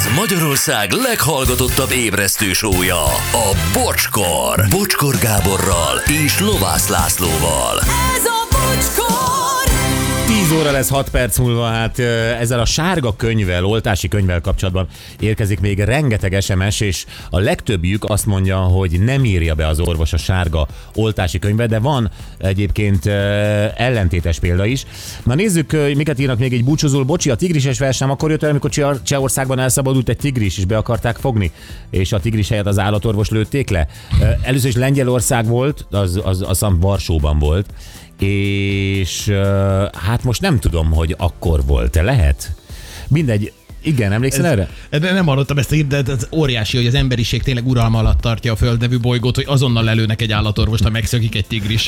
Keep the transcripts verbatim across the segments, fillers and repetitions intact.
Ez Magyarország leghallgatottabb ébresztő show-ja, a Bocskor. Bocskor Gáborral és Lovász Lászlóval. Ez a Bocskor! tíz óra lesz hat perc múlva, hát ezzel a sárga könyvvel, oltási könyvvel kapcsolatban érkezik még rengeteg es em es, és a legtöbbjük azt mondja, hogy nem írja be az orvos a sárga oltási könyvet, de van egyébként ellentétes példa is. Na nézzük, miket írnak még egy búcsúzól. Bocsi, a tigrises verseny akkor jött el, amikor Csehországban elszabadult egy tigris, és be akarták fogni, és a tigris helyett az állatorvos lőtték le. Először is Lengyelország volt, az, az, az Varsóban volt, és hát most nem tudom, hogy akkor volt-e, lehet? Mindegy, igen, emlékszel ez, erre? Nem hallottam ezt a hírt, de ez óriási, hogy az emberiség tényleg uralma alatt tartja a Föld nevű bolygót, hogy azonnal lelőnek egy állatorvost, ha megszökik egy tigris.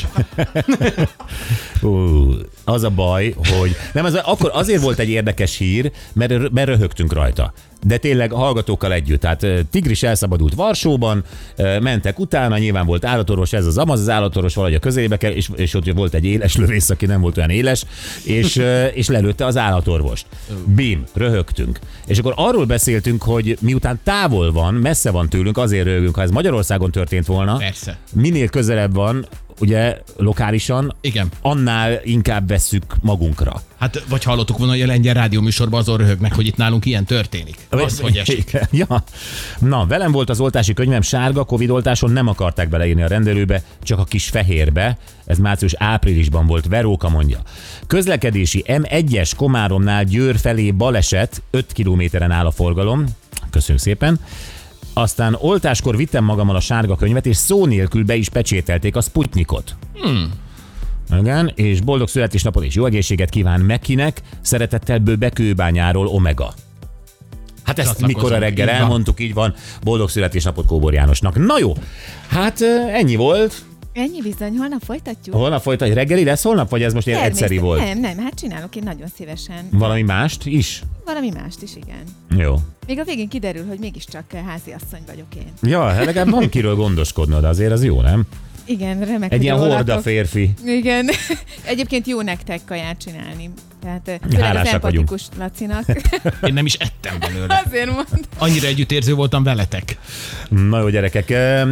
uh, az a baj, hogy nem, ez akkor azért volt egy érdekes hír, mert, mert röhögtünk rajta. De tényleg hallgatókkal együtt. Tehát tigris elszabadult Varsóban, mentek utána, nyilván volt állatorvos, ez az amaz, az állatorvos valahogy a közelébe kell, és, és ott volt egy éles lövész, aki nem volt olyan éles, és, és lelőtte az állatorvost. Bim, röhögtünk. És akkor arról beszéltünk, hogy miután távol van, messze van tőlünk, azért röhögünk, ha ez Magyarországon történt volna. Persze. Minél közelebb van, ugye lokálisan, igen, annál inkább vesszük magunkra. Hát, vagy hallottuk volna, hogy a lengyel rádióműsorban azon röhögnek, hogy itt nálunk ilyen történik. Az, hogy esik. Ja. Na, velem volt az oltási könyvem sárga, Covid oltáson nem akarták beleírni a rendelőbe, csak a kis fehérbe. Ez március-áprilisban volt, Veróka mondja. Közlekedési em egyes Komáromnál Győr felé baleset, öt kilométeren áll a forgalom. Köszönjük szépen. Aztán oltáskor vittem magammal a sárga könyvet, és szó nélkül be is pecsételték a Sputnikot. Hmm. Igen, és boldog születésnapot és jó egészséget kíván Mekinek, szeretettel Bőbekőbányáról Omega. Hát ezt mikor a reggel így elmondtuk, így van. Boldog születésnapot Kóbor Jánosnak. Na jó, hát ennyi volt. Ennyi bizony, holnap folytatjuk. Holnap folytatjuk. Reggeli lesz holnap, vagy ez most ilyen egyszeri volt? Nem, nem, hát csinálok én nagyon szívesen. Valami mást is? Valami mást is, igen. Jó. Még a végén kiderül, hogy mégiscsak háziasszony vagyok én. Ja, legalább van kiről gondoskodnod, azért az jó, nem? Igen, remek. Egy ilyen horda férfi. Igen. Egyébként jó nektek kaját csinálni. Tehát főleg az empatikus Lacinak. Én nem is ettem belőle. Azért mondtam. Annyira együttérző voltam veletek. Na jó, gyerekek.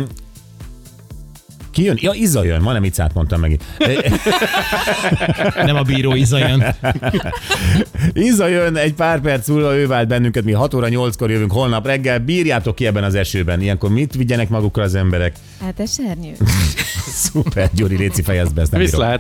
Ki jön? Ja, Iza jön. Ma nem Icát mondtam meg. Nem a bíró Iza jön. Iza jön, egy pár perc múlva ő vált bennünket, mi hat óra nyolckor jövünk holnap reggel. Bírjátok ki ebben az esőben. Ilyenkor mit vigyenek magukra az emberek? Hát esernyő. Szuper, Gyuri, léci, fejezd be, ezt nem bírom.